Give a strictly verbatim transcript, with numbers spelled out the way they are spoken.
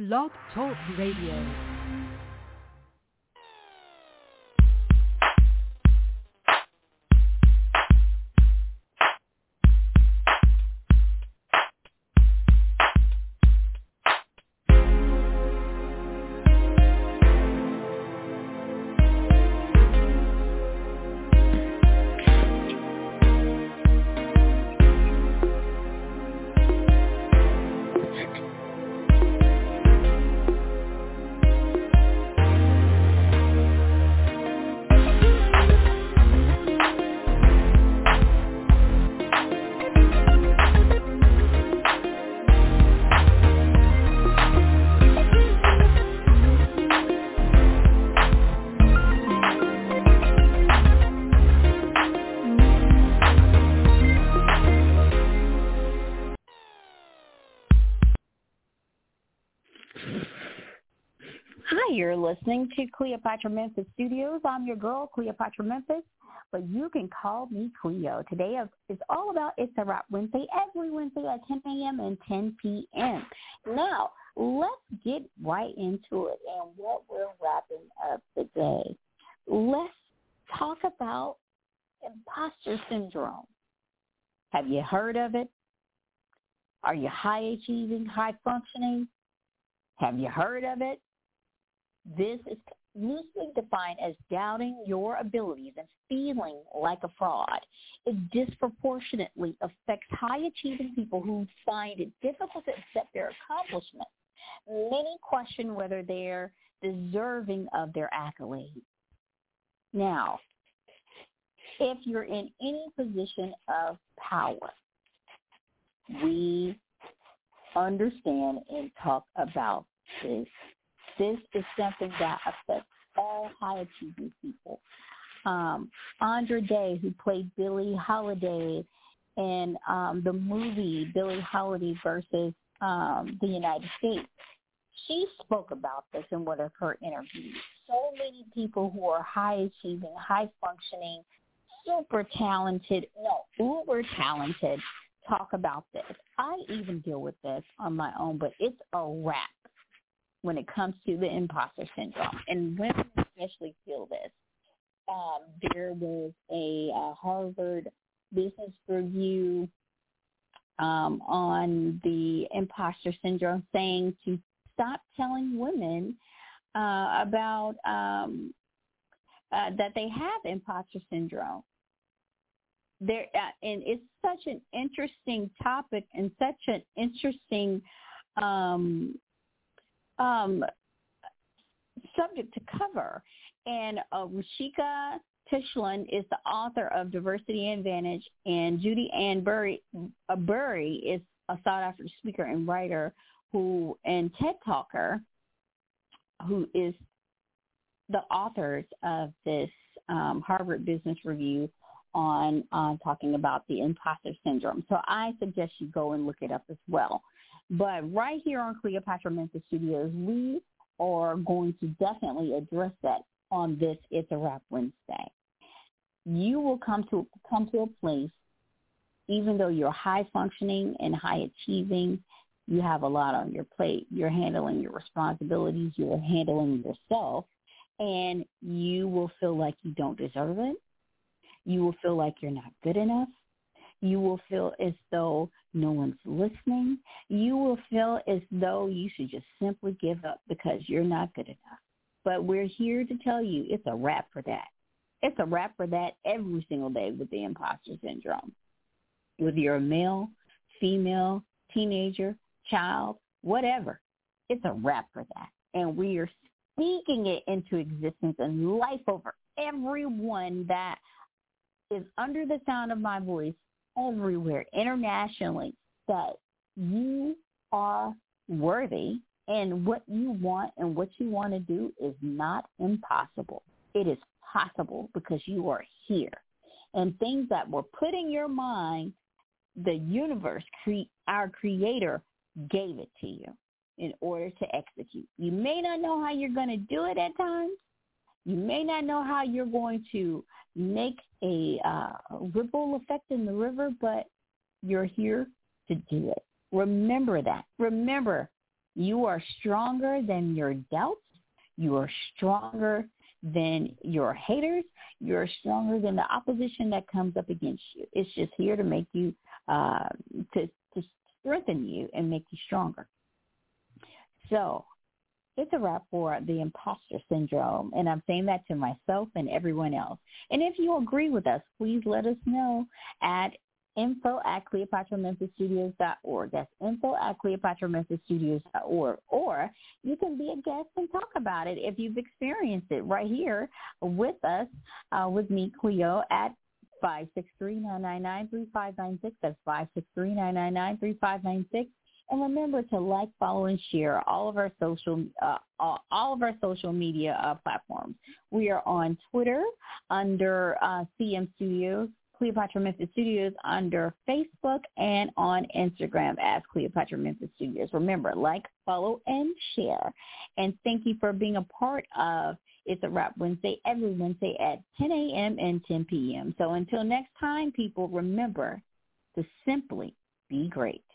Blog Talk Radio. You're listening to Cleopatra Memphis Studios. I'm your girl, Cleopatra Memphis, but you can call me Cleo. Today is all about It's a Wrap Wednesday, every Wednesday at ten a.m. and ten p.m. Now, let's get right into it and what we're wrapping up today. Let's talk about imposter syndrome. Have you heard of it? Are you high achieving, high functioning? Have you heard of it? This is loosely defined as doubting your abilities and feeling like a fraud. It disproportionately affects high-achieving people who find it difficult to accept their accomplishments. Many question whether they're deserving of their accolades. Now, if you're in any position of power, we understand and talk about this. This is something that affects all high-achieving people. Um, Andra Day, who played Billie Holiday in um, the movie Billie Holiday versus um, the United States, she spoke about this in one of her interviews. So many people who are high-achieving, high-functioning, super talented, no, uber talented, talk about this. I even deal with this on my own, but it's a wrap when it comes to the imposter syndrome. And women especially feel this. Um, there was a uh, Harvard Business Review um, on the imposter syndrome saying to stop telling women uh, about um, uh, that they have imposter syndrome. There, uh, and it's such an interesting topic and such an interesting um Um, subject to cover. And uh, Rashika Tishlin is the author of Diversity Advantage, and Judy Ann Burry, uh, Burry is a sought-after speaker and writer who and TED Talker, who is the authors of this um, Harvard Business Review on uh, talking about the imposter syndrome. So I suggest you go and look it up as well. But right here on Cleopatra Memphis Studios, we are going to definitely address that on this It's a Wrap Wednesday. You will come to come to a place, even though you're high functioning and high achieving, you have a lot on your plate. You're handling your responsibilities. You're handling yourself, and you will feel like you don't deserve it. You will feel like you're not good enough. You will feel as though no one's listening. You will feel as though you should just simply give up because you're not good enough. But we're here to tell you it's a wrap for that. It's a wrap for that every single day with the imposter syndrome. Whether you're a male, female, teenager, child, whatever, it's a wrap for that. And we are speaking it into existence and life over everyone that is under the sound of my voice, everywhere, internationally, that you are worthy and what you want and what you want to do is not impossible. It is possible because you are here. And things that were put in your mind, the universe, cre- our creator, gave it to you in order to execute. You may not know how you're going to do it at times. You may not know how you're going to make a uh, ripple effect in the river, but you're here to do it. Remember that. Remember You are stronger than your doubts. You are stronger than your haters. You're stronger than the opposition that comes up against you. It's just here to make you, uh, to, to strengthen you and make you stronger. So it's a wrap for the imposter syndrome, and I'm saying that to myself and everyone else. And if you agree with us, please let us know at info at Cleopatra Memphis Studios dot org. That's info at Cleopatra Memphis Studios dot org. Or you can be a guest and talk about it if you've experienced it right here with us, uh, with me, Cleo, at five six three, nine nine nine, three five nine six. That's five six three, nine nine nine, three five nine six. And remember to like, follow, and share all of our social uh, all, all of our social media uh, platforms. We are on Twitter under uh, C M Studios, Cleopatra Memphis Studios under Facebook, and on Instagram as Cleopatra Memphis Studios. Remember, like, follow, and share. And thank you for being a part of It's a Wrap Wednesday, every Wednesday at ten a.m. and ten p.m. So until next time, people, remember to simply be great.